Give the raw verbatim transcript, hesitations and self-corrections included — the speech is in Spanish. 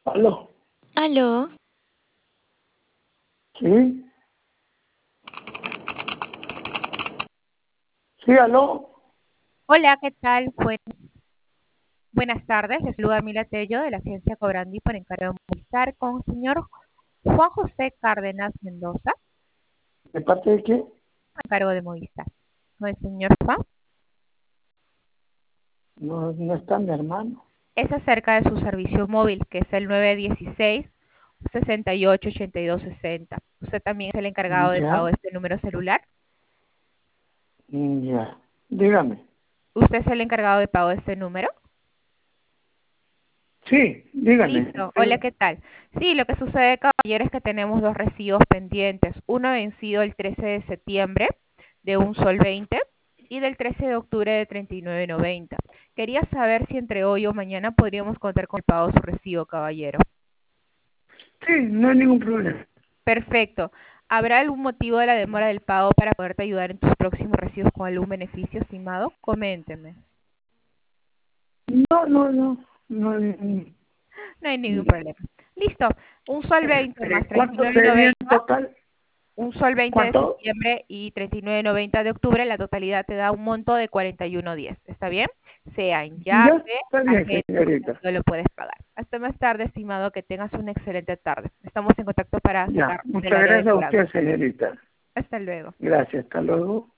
¿Aló? Aló, ¿Sí? ¿Sí, aló? Hola, ¿qué tal? Buen- buenas tardes. Les saluda Mila Tello de la agencia Cobrandi por encargo de Movistar con el señor Juan José Cárdenas Mendoza, ¿De parte de qué? por encargo de Movistar. ¿No el señor Juan? No, no está mi hermano. Es acerca de su servicio móvil, que es el nueve dieciséis, sesenta y ocho, ochenta y dos, sesenta. ¿Usted también es el encargado de pago Ya, de este número celular? ya. Dígame. ¿Usted es el encargado de pago de este número? Sí, dígame. Listo. Hola, ¿qué tal? Sí, lo que sucede, caballero, es que tenemos dos recibos pendientes. Uno vencido el trece de septiembre de un sol veinte y del trece de octubre de treinta y nueve noventa. Quería saber si entre hoy o mañana podríamos contar con el pago de su recibo, caballero. Sí, no hay ningún problema. Perfecto. ¿Habrá algún motivo de la demora del pago para poderte ayudar en tus próximos recibos con algún beneficio, estimado? Coménteme. No, no, no. No hay- No hay ningún problema. Listo. Un sol veinte más eh, treinta y ¿Cuánto nueve sería en noventa. total? Un sol veinte de ¿Cuánto? septiembre y treinta y nueve noventa de octubre, la totalidad te da un monto de cuarenta y uno diez. ¿Está bien? Sea en Ya, llave, está bien, tarjeta, señorita. lo puedes pagar. Hasta más tarde, estimado, que tengas una excelente tarde. Estamos en contacto para Ya, sacar del muchas área de gracias a cobranza. usted, señorita. Hasta luego. Gracias, hasta luego.